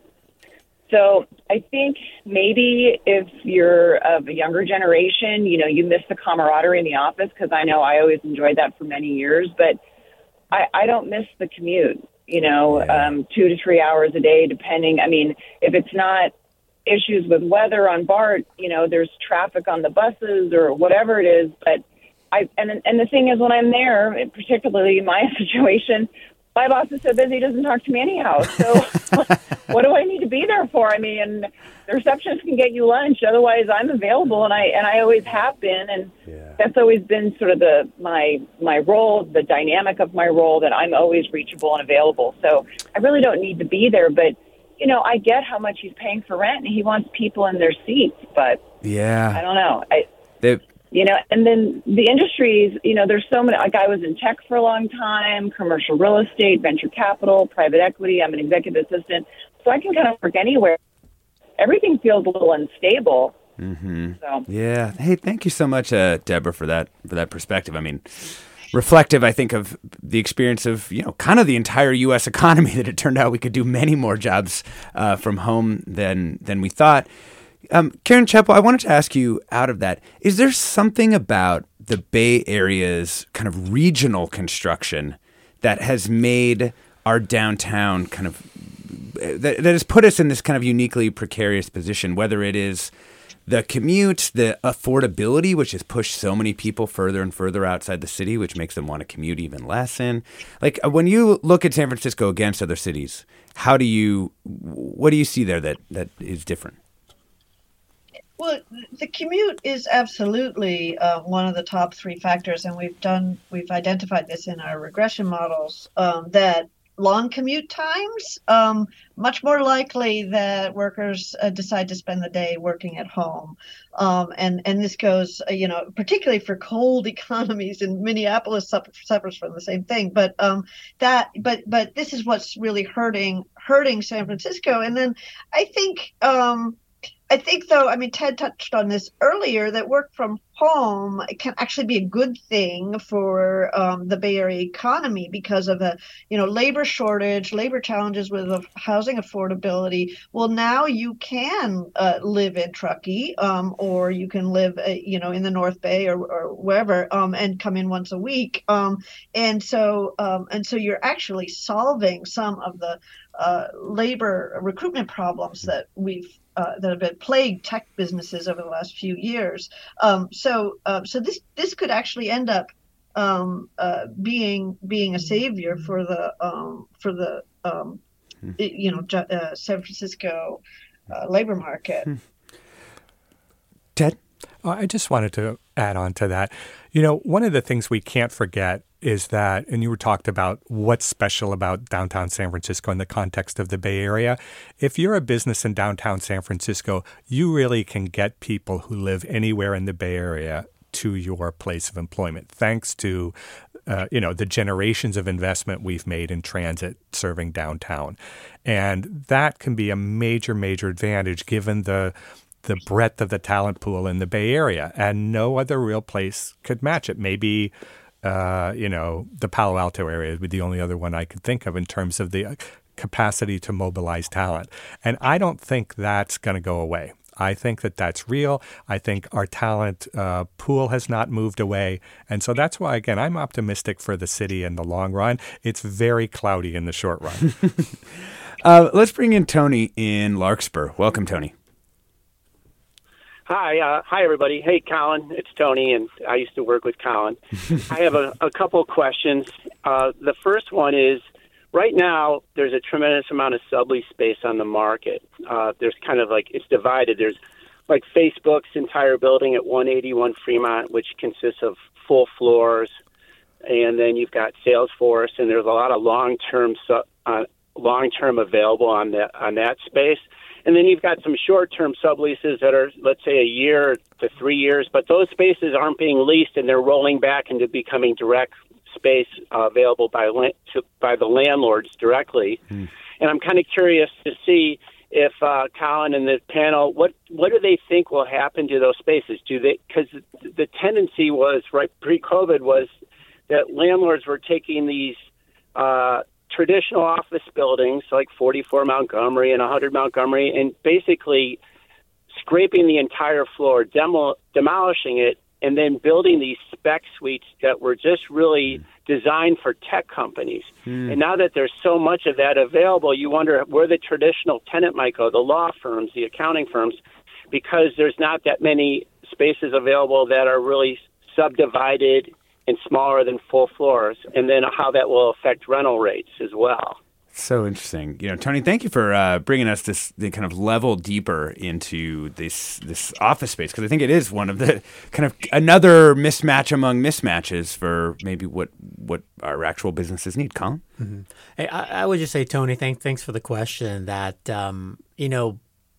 So I think maybe if you're of a younger generation, you know, you miss the camaraderie in the office, because I know I always enjoyed that for many years. But I, I don't miss the commute, you know, yeah. um, two to three hours a day, depending. I mean, if it's not issues with weather on BART, you know, there's traffic on the buses or whatever it is. But I and and the thing is, when I'm there, particularly in my situation, my boss is so busy he doesn't talk to me anyhow. So what do I need to be there for? I mean, the receptionist can get you lunch. Otherwise, I'm available, and I and I always have been. And yeah. that's always been sort of the my my role, the dynamic of my role, that I'm always reachable and available. So I really don't need to be there. But, you know, I get how much he's paying for rent, and he wants people in their seats. But yeah, I don't know. I. They- You know, and then the industries, you know, there's so many, like I was in tech for a long time, commercial real estate, venture capital, private equity. I'm an executive assistant, so I can kind of work anywhere. Everything feels a little unstable. Mm-hmm. So. Yeah. Hey, thank you so much, uh, Deborah, for that, for that perspective. I mean, reflective, I think, of the experience of, you know, kind of the entire U S economy, that it turned out we could do many more jobs uh, from home than, than we thought. Um, Karen Chappell, I wanted to ask you, out of that, is there something about the Bay Area's kind of regional construction that has made our downtown kind of, that, that has put us in this kind of uniquely precarious position, whether it is the commute, the affordability, which has pushed so many people further and further outside the city, which makes them want to commute even less in? Like, when you look at San Francisco against other cities, how do you, what do you see there that, that is different? Well, the commute is absolutely uh, one of the top three factors, and we've done we've identified this in our regression models, um, that long commute times, um, much more likely that workers uh, decide to spend the day working at home. Um, and, and this goes, uh, you know, particularly for cold economies, and Minneapolis suffers from the same thing. But um, that, but but this is what's really hurting hurting San Francisco. And then I think. Um, I think, though, I mean, Ted touched on this earlier, that work from home can actually be a good thing for um, the Bay Area economy because of a, you know, labor shortage, labor challenges with uh, housing affordability. Well, now you can uh, live in Truckee, um, or you can live, uh, you know, in the North Bay or, or wherever, um, and come in once a week. Um, and so, um, and so you're actually solving some of the uh, labor recruitment problems that we've Uh, that have been plagued tech businesses over the last few years. Um, so, uh, so this this could actually end up um, uh, being being a savior for the um, for the um, you know uh, San Francisco uh, labor market. Ted, oh, I just wanted to add on to that. You know, one of the things we can't forget is that, and you were talked about what's special about downtown San Francisco in the context of the Bay Area. If you're a business in downtown San Francisco, you really can get people who live anywhere in the Bay Area to your place of employment, thanks to, uh, you know, the generations of investment we've made in transit serving downtown. And that can be a major, major advantage given the the breadth of the talent pool in the Bay Area. And no other real place could match it. Maybe Uh, you know, the Palo Alto area would be the only other one I could think of in terms of the capacity to mobilize talent. And I don't think that's going to go away. I think that that's real. I think our talent uh, pool has not moved away. And so that's why, again, I'm optimistic for the city in the long run. It's very cloudy in the short run. uh, let's bring in Tony in Larkspur. Welcome, Tony. Hi, uh, hi everybody. Hey, Colin, it's Tony, and I used to work with Colin. I have a, a couple of questions. Uh, the first one is, right now, there's a tremendous amount of sublease space on the market. Uh, there's kind of like, it's divided. There's like Facebook's entire building at one eighty-one Fremont, which consists of full floors. and then you've got Salesforce, and there's a lot of long-term su- uh, long-term available on that on that space. And then you've got some short-term subleases that are, let's say, a year to three years, but those spaces aren't being leased, and they're rolling back into becoming direct space uh, available by la- to, by the landlords directly. Hmm. And I'm kind of curious to see if uh, Colin and the panel, what what do they think will happen to those spaces? Do they? Because the tendency was right pre-COVID was that landlords were taking these Uh, traditional office buildings like forty-four Montgomery and one hundred Montgomery and basically scraping the entire floor, demo, demolishing it, and then building these spec suites that were just really mm. designed for tech companies. Mm. And now that there's so much of that available, you wonder where the traditional tenant might go, the law firms, the accounting firms, because there's not that many spaces available that are really subdivided and smaller than full floors, and then how that will affect rental rates as well. So interesting. You know, Tony, thank you for uh, bringing us this the kind of level deeper into this this office space, because I think it is one of the kind of another mismatch among mismatches for maybe what what our actual businesses need. Colin? Mm-hmm. Hey, I, I would just say, Tony, thank, thanks for the question, that, um, you know,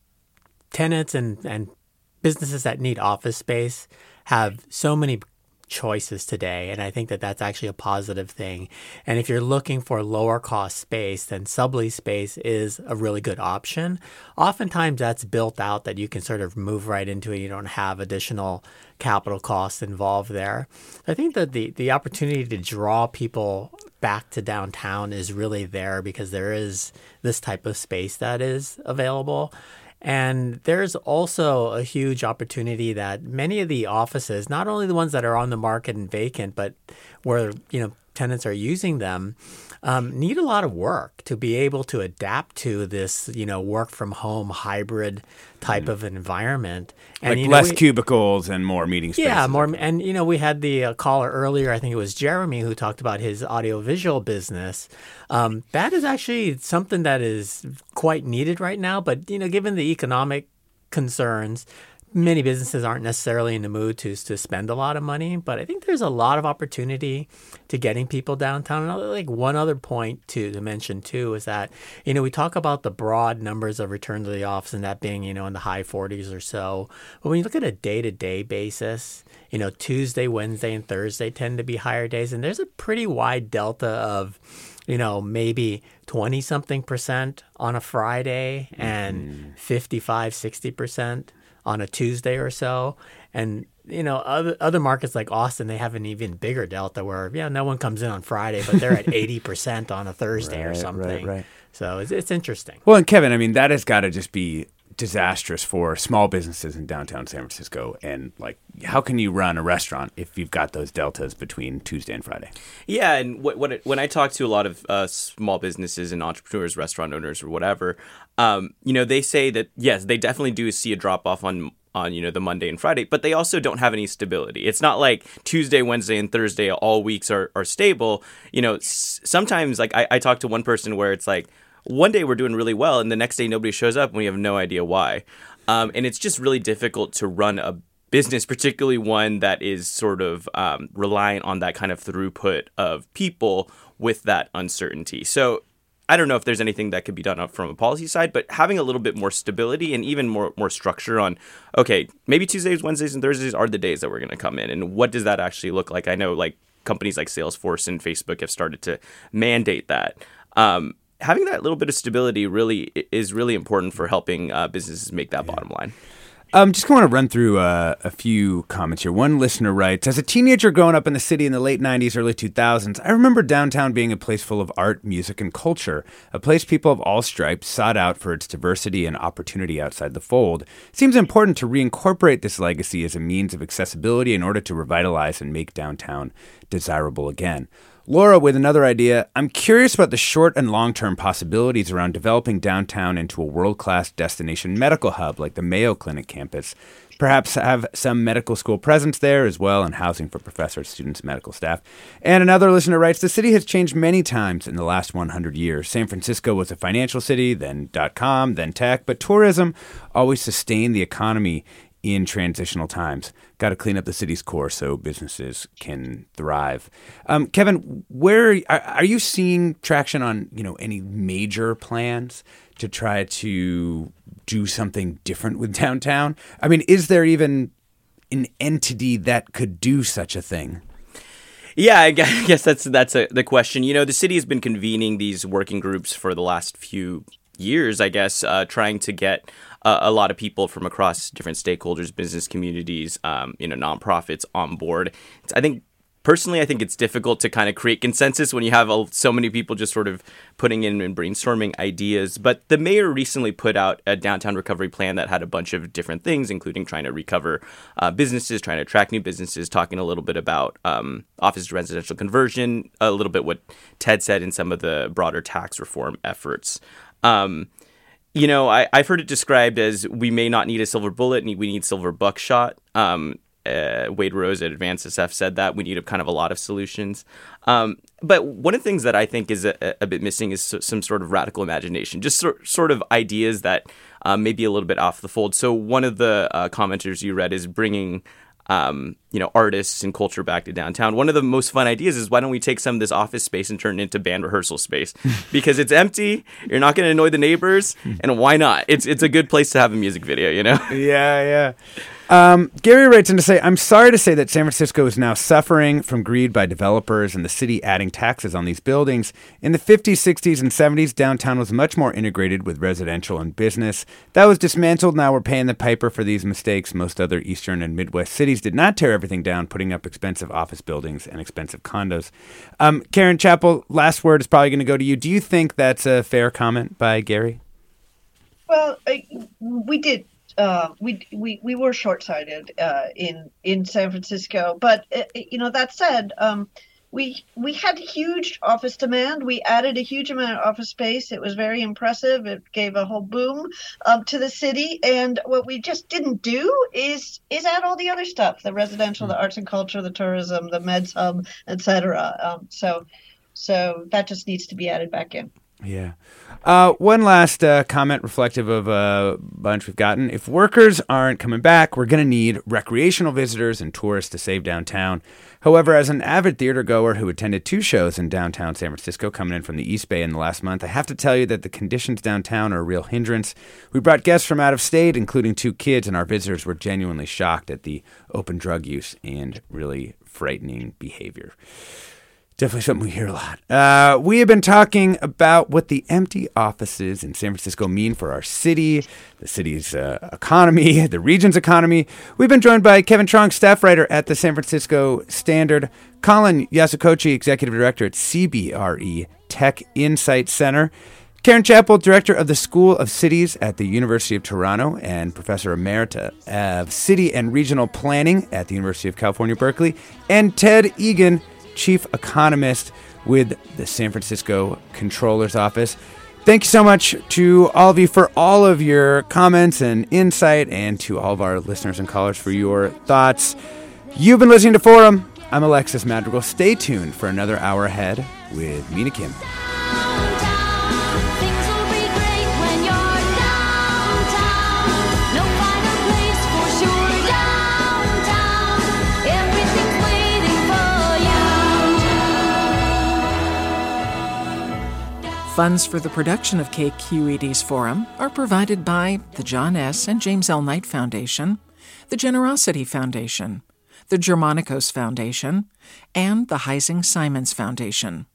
tenants and, and businesses that need office space have so many choices today, and I think that that's actually a positive thing. And if you're looking for lower cost space, then sublease space is a really good option. Oftentimes that's built out that you can sort of move right into it. You don't have additional capital costs involved there. I think that the, the opportunity to draw people back to downtown is really there because there is this type of space that is available. And there's also a huge opportunity that many of the offices, not only the ones that are on the market and vacant, but where, you know, tenants are using them, um, need a lot of work to be able to adapt to this, you know, work from home hybrid type mm. of environment. And, like you know, less we, cubicles and more meeting spaces. Yeah, more. And, you know, we had the uh, caller earlier, I think it was Jeremy, who talked about his audiovisual business. Um, that is actually something that is quite needed right now. But, you know, given the economic concerns, many businesses aren't necessarily in the mood to to spend a lot of money, but I think there's a lot of opportunity to getting people downtown. And like one other point to, to mention too is that, you know, we talk about the broad numbers of return to the office and that being, you know, in the high forties or so. But when you look at a day-to-day basis, you know, Tuesday, Wednesday, and Thursday tend to be higher days. And there's a pretty wide delta of, you know, maybe twenty something percent on a Friday and mm-hmm. fifty-five, sixty percent on a Tuesday or so. And, you know, other other markets like Austin, they have an even bigger delta where, yeah, no one comes in on Friday, but they're at eighty percent on a Thursday right, or something. Right, right. So it's, it's interesting. Well, and Kevin, I mean, that has got to just be disastrous for small businesses in downtown San Francisco. And, like, how can you run a restaurant if you've got those deltas between Tuesday and Friday? Yeah, and what, what it, when I talk to a lot of uh, small businesses and entrepreneurs, restaurant owners or whatever, um, you know, they say that, yes, they definitely do see a drop-off on on, you know, the Monday and Friday, but they also don't have any stability. It's not like Tuesday, Wednesday, and Thursday all weeks are, are stable. You know, s- sometimes, like, I, I talked to one person where it's like, one day we're doing really well, and the next day nobody shows up, and we have no idea why. Um, and it's just really difficult to run a business, particularly one that is sort of um, reliant on that kind of throughput of people with that uncertainty. So I don't know if there's anything that could be done from a policy side, but having a little bit more stability and even more more structure on, okay, maybe Tuesdays, Wednesdays, and Thursdays are the days that we're going to come in. And what does that actually look like? I know like companies like Salesforce and Facebook have started to mandate that. Um, having that little bit of stability really is really important for helping uh, businesses make that yeah. bottom line. Um, just want to run through uh, a few comments here. One listener writes, as a teenager growing up in the city in the late nineties, early two thousands, I remember downtown being a place full of art, music, and culture, a place people of all stripes sought out for its diversity and opportunity outside the fold. It seems important to reincorporate this legacy as a means of accessibility in order to revitalize and make downtown desirable again. Laura with another idea. I'm curious about the short and long-term possibilities around developing downtown into a world-class destination medical hub like the Mayo Clinic campus. Perhaps have some medical school presence there as well and housing for professors, students, medical staff. And another listener writes, the city has changed many times in the last one hundred years. San Francisco was a financial city, then dot-com, then tech, but tourism always sustained the economy in transitional times. got to clean up the city's core so businesses can thrive. Um, Kevin, where are, are you seeing traction on, you know, any major plans to try to do something different with downtown? I mean, is there even an entity that could do such a thing? Yeah, I guess that's that's a, the question. You know, the city has been convening these working groups for the last few years, I guess, uh, trying to get uh, a lot of people from across different stakeholders, business communities, um, you know, nonprofits on board. It's, I think, personally, I think it's difficult to kind of create consensus when you have uh, so many people just sort of putting in and brainstorming ideas. But the mayor recently put out a downtown recovery plan that had a bunch of different things, including trying to recover uh, businesses, trying to attract new businesses, talking a little bit about um, office to residential conversion, a little bit what Ted said in some of the broader tax reform efforts. Um, you know, I, I've heard it described as we may not need a silver bullet, we need silver buckshot. Um, Uh, Wade Rose at Advance S F said that we need a kind of a lot of solutions. Um, but one of the things that I think is a, a bit missing is so, some sort of radical imagination, just so, sort of ideas that um, may be a little bit off the fold. So one of the uh, commenters you read is bringing um, you know, artists and culture back to downtown. One of the most fun ideas is why don't we take some of this office space and turn it into band rehearsal space? Because it's empty, you're not going to annoy the neighbors, and why not? It's it's a good place to have a music video, you know? Yeah, yeah. Um, Gary writes in to say, I'm sorry to say that San Francisco is now suffering from greed by developers and the city adding taxes on these buildings. In the fifties, sixties, and seventies, downtown was much more integrated with residential and business. That was dismantled. Now we're paying the piper for these mistakes. Most other Eastern and Midwest cities did not tear everything down, putting up expensive office buildings and expensive condos. Um, Karen Chappell, last word is probably going to go to you. Do you think that's a fair comment by Gary? Well, I, we did. Uh, we we we were short-sighted uh, in in San Francisco, but uh, you know, that said, um, we we had huge office demand. We added a huge amount of office space. It was very impressive. It gave a whole boom um, to the city. And what we just didn't do is is add all the other stuff: the residential, the arts and culture, the tourism, the Meds Hub, et cetera. Um, so so that just needs to be added back in. Yeah. Uh, one last uh, comment reflective of a bunch we've gotten. If workers aren't coming back, we're going to need recreational visitors and tourists to save downtown. However, as an avid theater goer who attended two shows in downtown San Francisco coming in from the East Bay in the last month, I have to tell you that the conditions downtown are a real hindrance. We brought guests from out of state, including two kids, and our visitors were genuinely shocked at the open drug use and really frightening behavior. Definitely something we hear a lot. Uh, we have been talking about what the empty offices in San Francisco mean for our city, the city's uh, economy, the region's economy. We've been joined by Kevin Trong, staff writer at the San Francisco Standard, Colin Yasukochi, executive director at C B R E Tech Insight Center, Karen Chappell, director of the School of Cities at the University of Toronto and professor emerita of city and regional planning at the University of California, Berkeley, and Ted Egan, chief economist with the San Francisco Comptroller's Office. Thank you so much to all of you for all of your comments and insight, and to all of our listeners and callers for your thoughts. You've been listening to Forum. I'm Alexis Madrigal. Stay tuned for another hour ahead with Mina Kim. Funds for the production of K Q E D's Forum are provided by the John S. and James L. Knight Foundation, the Generosity Foundation, the Germanicos Foundation, and the Heising Simons Foundation.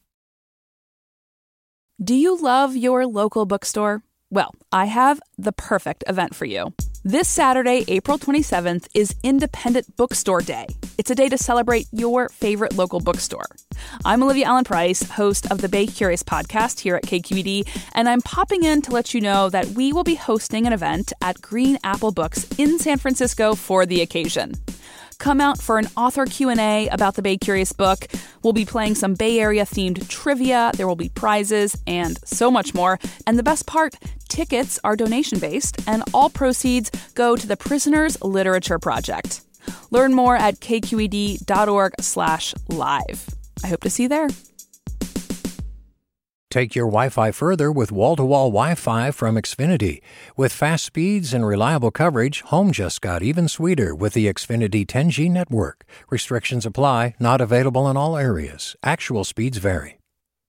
Do you love your local bookstore? Well, I have the perfect event for you. This Saturday, April twenty-seventh, is Independent Bookstore Day. It's a day to celebrate your favorite local bookstore. I'm Olivia Allen Price, host of the Bay Curious podcast here at K Q E D, and I'm popping in to let you know that we will be hosting an event at Green Apple Books in San Francisco for the occasion. Come out for an author Q and A about the Bay Curious book. We'll be playing some Bay Area-themed trivia, there will be prizes, and so much more. And the best part, tickets are donation-based, and all proceeds go to the Prisoners Literature Project. Learn more at kqed.org slash live. I hope to see you there. Take your Wi-Fi further with wall-to-wall Wi-Fi from Xfinity. With fast speeds and reliable coverage, home just got even sweeter with the Xfinity ten G network. Restrictions apply, not available in all areas. Actual speeds vary.